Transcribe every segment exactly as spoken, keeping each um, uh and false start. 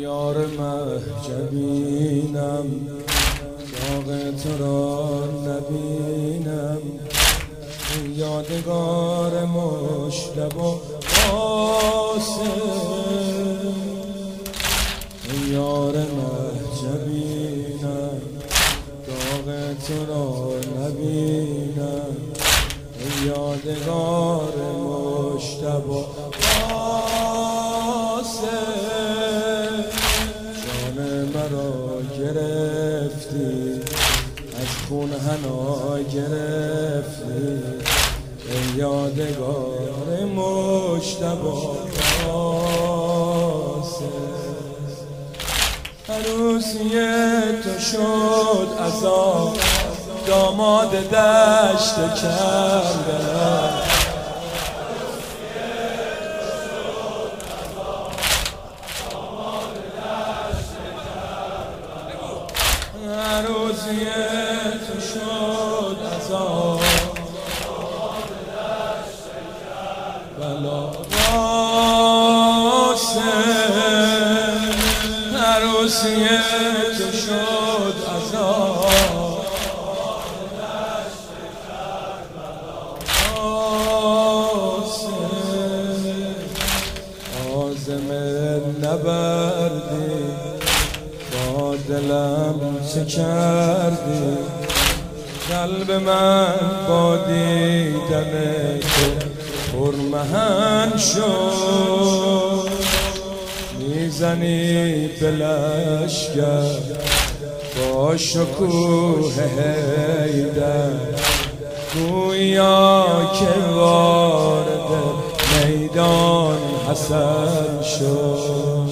یار مهجبینم داغ تو را نبینم، یادگار مجتبی قاسم. یار مهجبینم داغ تو را نبینم، یادگار مجتبی قاسم. جان مرا گرفتی از خون حنا گرفتی، ای یادگار مجتبی قاسم. عروسی تو شد عذاب داماد دشت کربلا، عروسی تو شد عذاب بلا قاسم. عروسی تو شد عذاب قاسم. عازم نبردی با دلم چه کردی، قلب من با دیدن تو پرمهن شد. میزنی به لشگر با شکوه حیدر، گویا که وارد میدان حسن شد.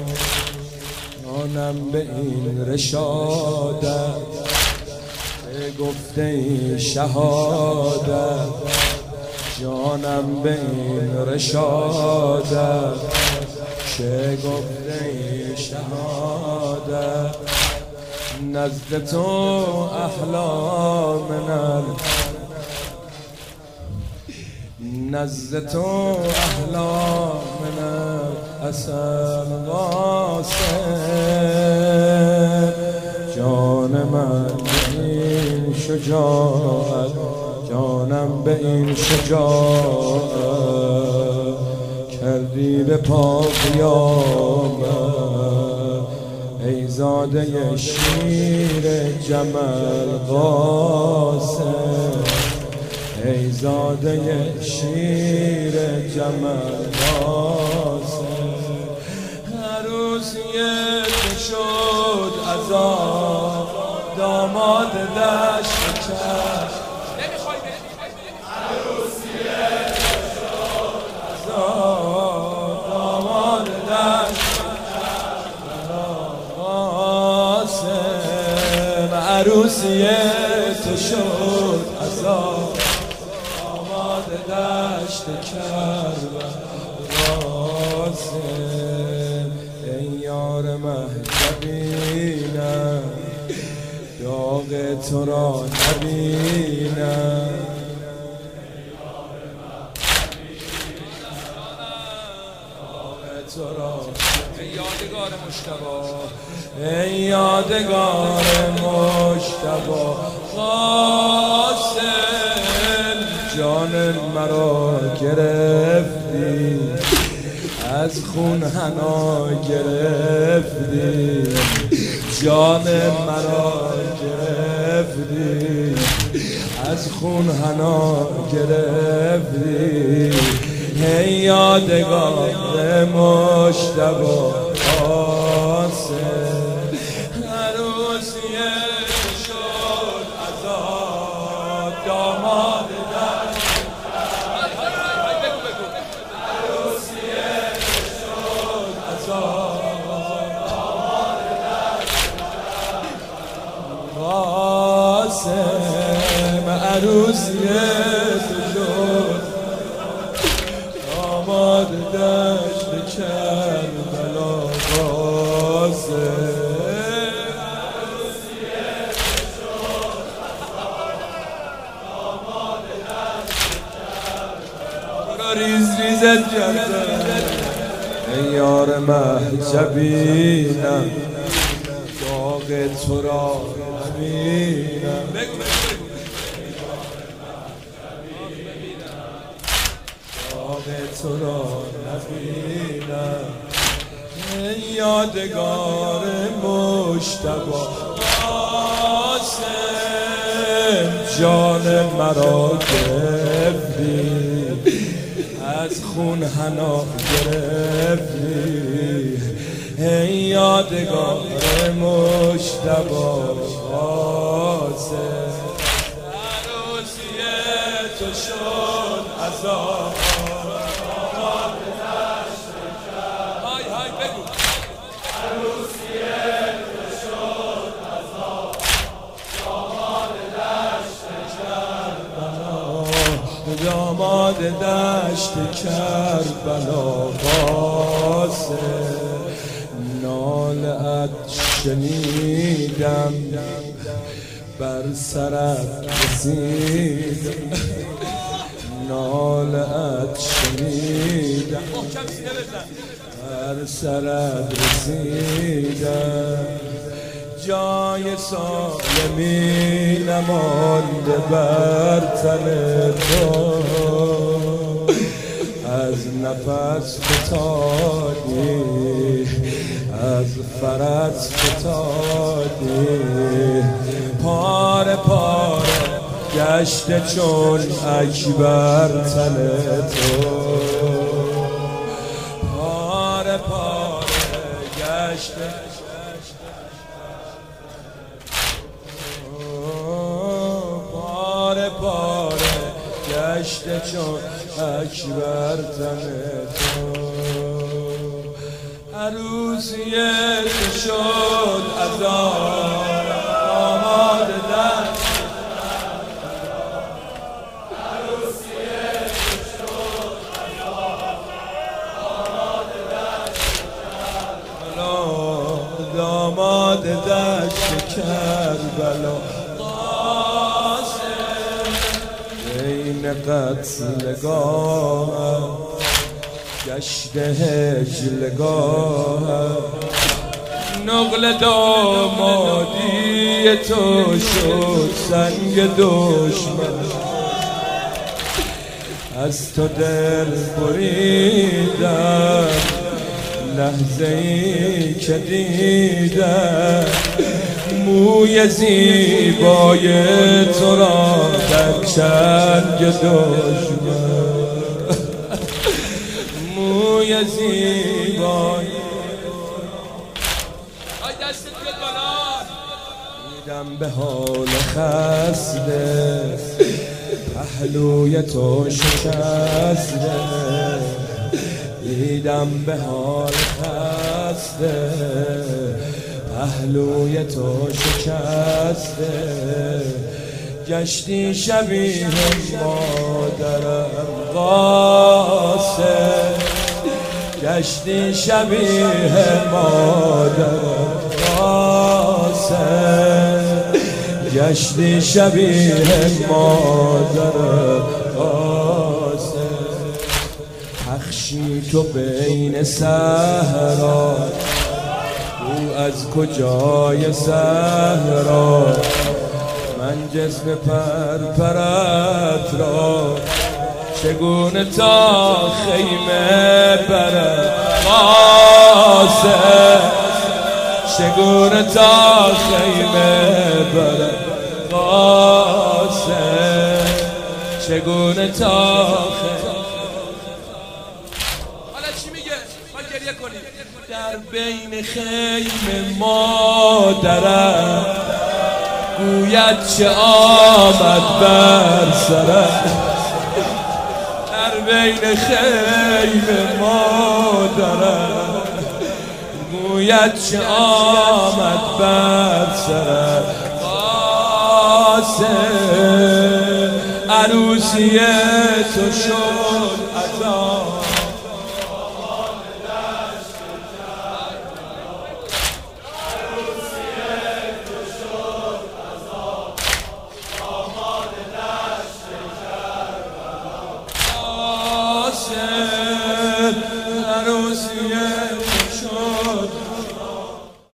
جانم به این رشادت گفته ای شهادت، جانم به این رشادت چه گفته ای شهادت. نزد تو احلامنا نزد تو احلامنا اصل قاسم. جان من به این شجاعت، جانم به این شجاعت کردی به پا قیامت، ای زاده شیر جمل قاسم، ای زاده شیر جمل قاسم. عروسی تو شد عذاب داماد دشت کرد، عروسی تو شد عذاب داماد دشت قاسم. عروسی تو شد عذاب داماد دشت کربلا قاسم. ای یار مهجبینم داغ تو را نبینم، ای یادگار مجتبی، ای یادگار مجتبی قاسم. جان مرا گرفتی از خون حنا گرفتی، جان مرا گرفتی از خون حنا گرفتی، ای یادگار مجتبی قاسم. عروسی تو شد عذاب داماد دشت، عروسی تو شد عذاب داماد دشت قاسم. عروسی تو شد داماد دشت کربلا قاسم. ریز ریزت کرده ای یار مهجبینم داغ تو را نبینم داغ تو را نبینم ای یادگار مجتبی قاسم جان مرا گرفتی از خون حنا گرفتی ای یادگار مجتبی قاسم عروسی تو شد عذاب های های بگو عروسی تو شد عذاب داماد دشت کربلا داماد دشت کربلا قاسم ناله‌ات شنیدم بر سرت رسیدم ناله‌ات شنیدم بر سرت رسیدم جای سالمی نمانده بر تن تو از نفس فتادی از فرس فتادی پاره پاره گشته چون اکبر تن تو پاره پاره گشته پاره پاره گشته چون اکبر تن تو عروسی تو شد عذاب داماد دشت عروسی تو شد عذاب داماد دشت کربلا داماد دشت کربلا قاسم بین قتلگاه گشت هجلگاه نقل دامادی تو شد سنگ دشمن از تو دل بریدم لحظه ای که دیدم موی زیبای تو را در چنگ دشمن موی زیبای دیدم به حال خسته پهلوی تو شکسته دیدم به حال خسته پهلوی تو شکسته گشتی شبیه مادرم قاسم گشتی شبیه مادرم قاسم گشتی شبیه مادرم قاسم پخشی تو بین صحرا او از کجای صحرا من جسم پرپرت را چگونه تا خیمه برم قاسم چگونه تا خیمه برم قاسم چگونه تا خیمه حالا چی میگه؟ ما گریه کنیم در بین خیمه مادرم گوید چه آمد بر سرم در بین خیمه مادرم گوید چه آمد بر سرم قاسم عروسی تو شد